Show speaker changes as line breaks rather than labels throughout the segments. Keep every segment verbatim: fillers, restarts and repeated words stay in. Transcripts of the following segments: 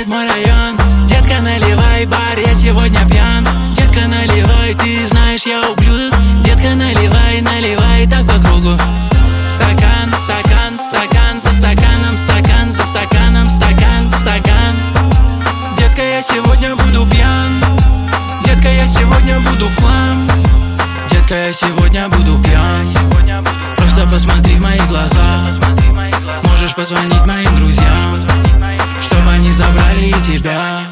знает мой район. Детка, наливай бар, я сегодня пьян. Детка, наливай, ты знаешь, я ублюдок. Детка, наливай, наливай так по кругу. Стакан, стакан, стакан, за стаканом, стакан, за стаканом, стакан, стакан. Детка, я сегодня буду пьян. Детка, я сегодня буду флам. Детка, я сегодня буду пьян. Просто посмотри в мои глаза. Можешь позвонить моим друзьям, чтобы они забрали и тебя.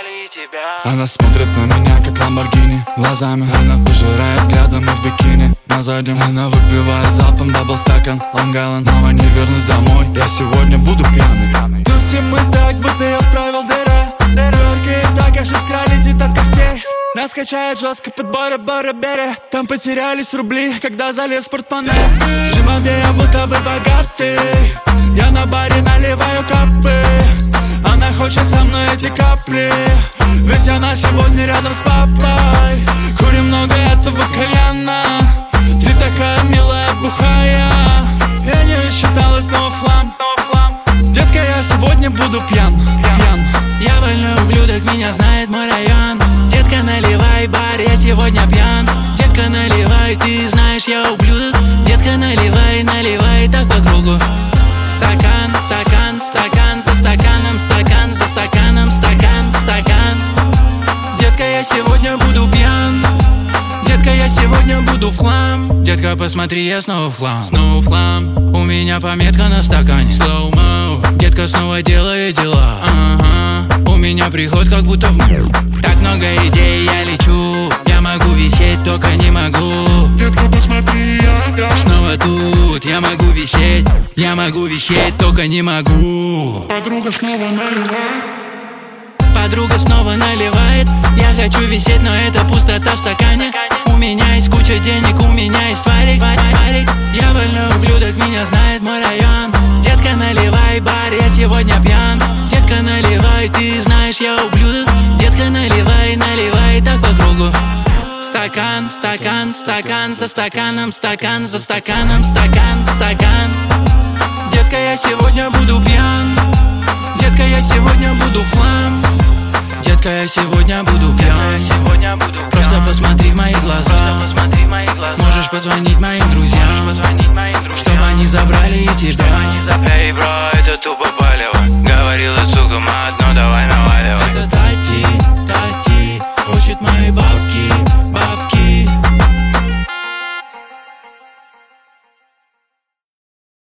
Она смотрит на меня, как Ламборгини глазами. Она пожирает взглядом и в бикини на заднем. Она выпивает залпом дабл стакан Лонг-Айленд. Мама, не вернусь домой, я сегодня буду пьяный. Тусим мы так, будто я справил дыры. Тверкает так, аж искра летит от костей. Нас качает жестко под Бора-Бора-Бере. Там потерялись рубли, когда залез в портмоне. Жимом я будто бы богатый. Я на баре наливаю капы. Она хочет со мной эти капли, ведь она сегодня рядом с папой. Курим много этого кальяна. Ты такая милая, бухая. Я не рассчиталась, снова флам. Детка, я сегодня буду пьян, пьян.
Я больной ублюдок, меня знает мой район. Детка, наливай бар, я сегодня пьян. Детка, наливай, ты знаешь, я ублюдок. Детка, наливай, наливай так по кругу. Стакан, стакан, стакан, за стаканом, стакан, за стаканом, стакан, стакан. Детка, я сегодня буду пьян. Детка, я сегодня буду флам. Детка, посмотри, я снова флам.
Снова флам.
У меня пометка на стакане
Слоумо.
Детка снова делает дела. Ага. У меня приход как будто в... Так много идей, я лечу. Я могу висеть, только не могу.
Детка, посмотри, я, я
снова тут. Я могу висеть, я могу висеть, только не могу.
Подруга снова наливает.
Подруга снова наливает. Я хочу висеть, но это пустота в стакане. У меня есть куча денег, у меня есть фарик, фарик. Я больной ублюдок, меня знает мой район. Детка, наливай бар, я сегодня пьян. Детка, наливай, ты знаешь, я ублюдок. Детка, наливай, наливай так по кругу. Стакан, стакан, стакан, за стаканом, стакан, за стаканом, стакан, стакан. Детка, я сегодня буду пьян. Детка, я сегодня буду флам. Детка, я сегодня буду пьян. Просто посмотри в мои глаза. Можешь позвонить моим друзьям, чтобы они забрали и тебя.
Эй, бро, это тупо палево. Говорила, сука, мы одно, давай на